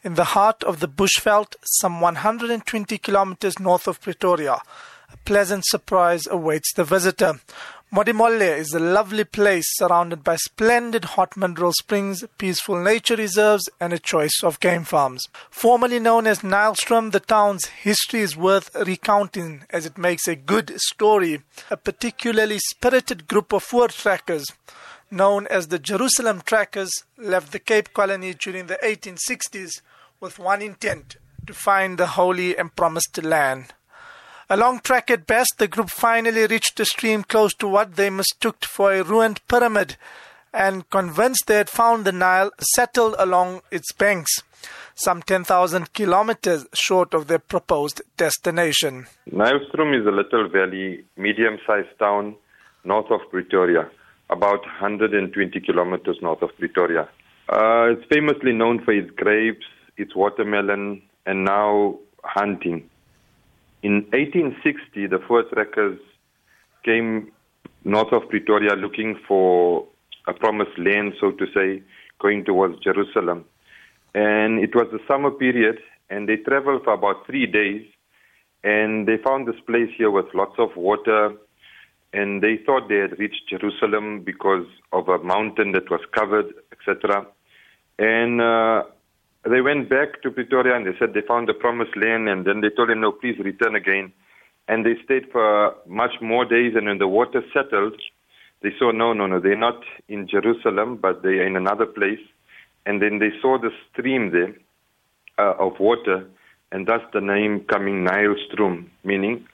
in the heart of the Bushveld, some 120 kilometers north of Pretoria. A pleasant surprise awaits the visitor. Modimolle is a lovely place surrounded by splendid hot mineral springs, peaceful nature reserves and a choice of game farms. Formerly known as Nylstrom, the town's history is worth recounting as it makes a good story. A particularly spirited group of voortrekkers, known as the Jerusalem Trackers, left the Cape Colony during the 1860s with one intent: to find the holy and promised land. A long trek at best, the group finally reached a stream close to what they mistook for a ruined pyramid, and convinced they had found the Nile, settled along its banks, some 10,000 kilometers short of their proposed destination. Nylstrom is a little valley, medium-sized town north of Pretoria, about 120 kilometers north of Pretoria. It's famously known for its grapes, its watermelon, and now hunting. In 1860, the voortrekkers came north of Pretoria looking for a promised land, so to say, going towards Jerusalem. And it was the summer period, and they traveled for about 3 days, and they found this place here with lots of water, and they thought they had reached Jerusalem because of a mountain that was covered, etc. And they went back to Pretoria and they said they found the promised land, and then they told him, no, please return again. And they stayed for much more days, and when the water settled, they saw, no, they're not in Jerusalem, but they're in another place. And then they saw the stream there of water, and thus the name coming Nylstrom, meaning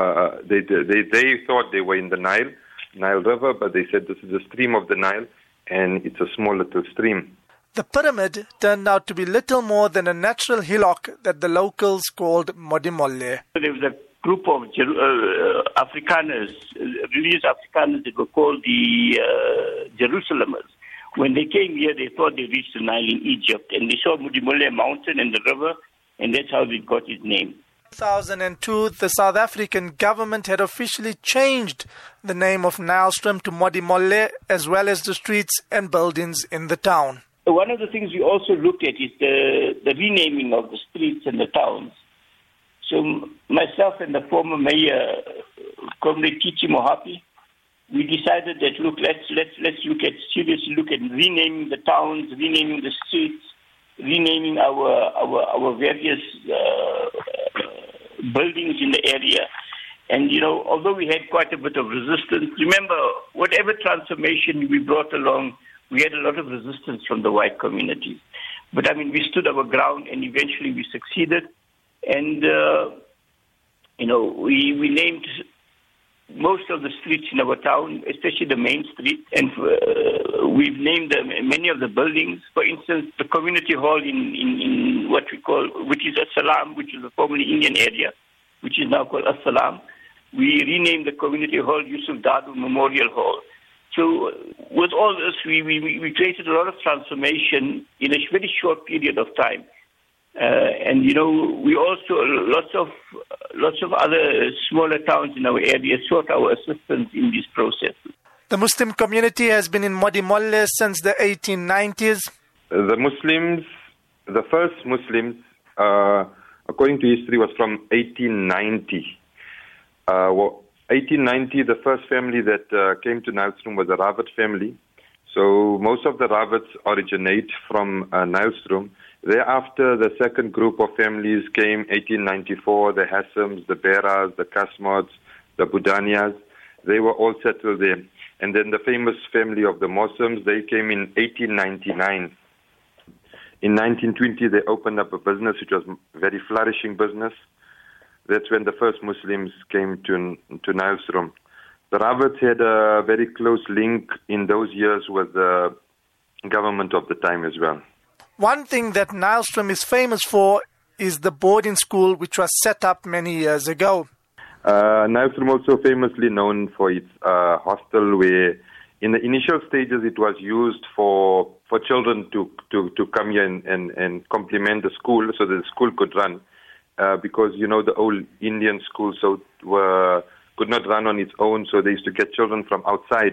they thought they were in the Nile River, but they said this is a stream of the Nile, and it's a small little stream. The pyramid turned out to be little more than a natural hillock that the locals called Modimolle. There was a group of Afrikaners, religious Afrikaners that were called the Jerusalemers. When they came here, they thought they reached the Nile in Egypt, and they saw Modimolle mountain and the river, and that's how they got its name. In 2002, the South African government had officially changed the name of Nylstrom to Modimolle, as well as the streets and buildings in the town. One of the things we also looked at is the renaming of the streets and the towns. So myself and the former mayor, Comrade Titi Mohapi, we decided that let's seriously look at renaming the towns, renaming the streets, renaming our various buildings in the area. And although we had quite a bit of resistance, remember, whatever transformation we brought along, we had a lot of resistance from the white communities. But we stood our ground, and eventually we succeeded. And, we named most of the streets in our town, especially the main street. And we've named many of the buildings. For instance, the community hall in what we call, which is As-Salam, which is a formerly Indian area, which is now called As-Salam. We renamed the community hall Yusuf Dadu Memorial Hall. So with all this, we created a lot of transformation in a very short period of time. And we also, lots of other smaller towns in our area sought our assistance in this process. The Muslim community has been in Modimolle since the 1890s. The first Muslims, according to history, was from 1890. 1890, the first family that came to Nylstrom was the Rawat family. So most of the Rawats originate from Nylstrom. Thereafter, the second group of families came 1894, the Hassams, the Beras, the Kasmods, the Budanias. They were all settled there. And then the famous family of the Moslems, they came in 1899. In 1920, they opened up a business, which was a very flourishing business. That's when the first Muslims came to Nylstrom. The Rawats had a very close link in those years with the government of the time as well. One thing that Nylstrom is famous for is the boarding school, which was set up many years ago. Nylstrom also famously known for its hostel, where in the initial stages it was used for children to come here and complement the school so that the school could run. Because, the old Indian schools could not run on its own, so they used to get children from outside.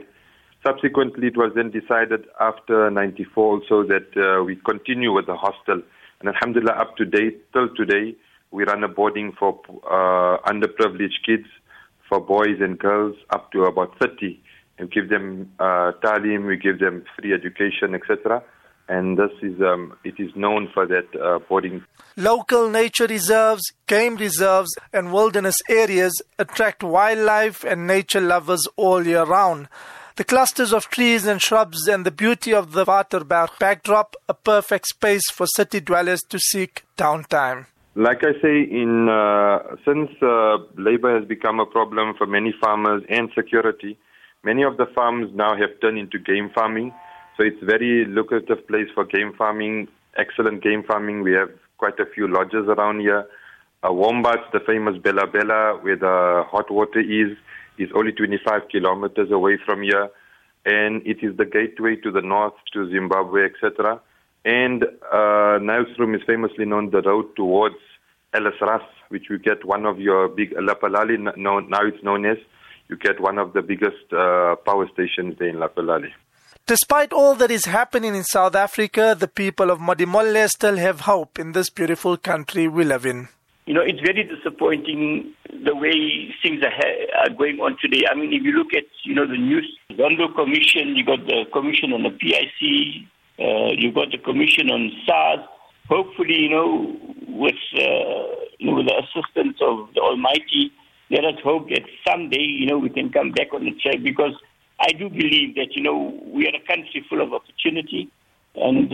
Subsequently, it was then decided after 94 also that we continue with the hostel And alhamdulillah, up to date, till today, we run a boarding for underprivileged kids, for boys and girls, up to about 30. And give them talim, we give them free education, etc. And this is it is known for that boarding. Local nature reserves, game reserves and wilderness areas attract wildlife and nature lovers all year round. The clusters of trees and shrubs and the beauty of the Waterberg backdrop, a perfect space for city dwellers to seek downtime. Like I say, since labor has become a problem for many farmers and security, many of the farms now have turned into game farming. So it's a very lucrative place for game farming, excellent game farming. We have quite a few lodges around here. Wombats, the famous Bella Bella, where the hot water is only 25 kilometers away from here. And it is the gateway to the north, to Zimbabwe, etc. And Nylstroom is famously known the road towards Ellis Ras, which you get one of your big Lapalali, now it's known as, you get one of the biggest power stations there in Lapalali. Despite all that is happening in South Africa, the people of Modimolle still have hope in this beautiful country we live in. It's very disappointing the way things are going on today. I mean, if you look at, the news, Zondo Commission, you got the Commission on the PIC, you got the Commission on SARS. Hopefully, with the assistance of the Almighty, let us hope that someday, we can come back on the track, because I do believe that, we are a country full of opportunity. And,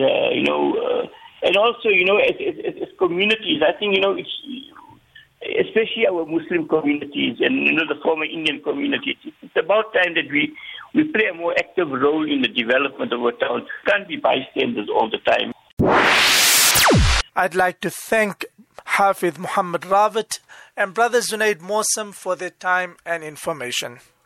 and also, as communities, I think, it's, especially our Muslim communities and, the former Indian communities, it's about time that we play a more active role in the development of our town. We can't be bystanders all the time. I'd like to thank Hafidh Muhammad Rawat and Brother Zunaid Mosam for their time and information.